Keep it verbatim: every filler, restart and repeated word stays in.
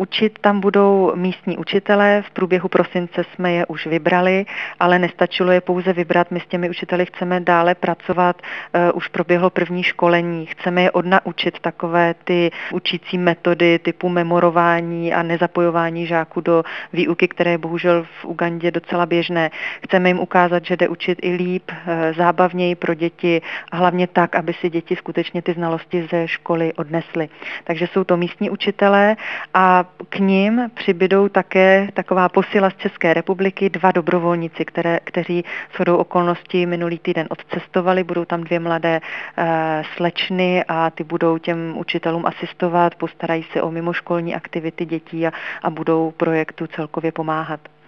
Učit tam budou místní učitelé, v průběhu prosince jsme je už vybrali, ale nestačilo je pouze vybrat, my s těmi učiteli chceme dále pracovat, uh, už proběhlo první školení, chceme je odnaučit takové ty učící metody typu memorování a nezapojování žáků do výuky, které je bohužel v Ugandě docela běžné. Chceme jim ukázat, že jde učit i líp, uh, zábavněji pro děti a hlavně tak, aby si děti skutečně ty znalosti ze školy odnesly. Takže jsou to místní učitelé a k nim přibydou také taková posila z České republiky, dva dobrovolníci, které, kteří shodou okolností minulý týden odcestovali, budou tam dvě mladé e, slečny a ty budou těm učitelům asistovat, postarají se o mimoškolní aktivity dětí a, a budou projektu celkově pomáhat.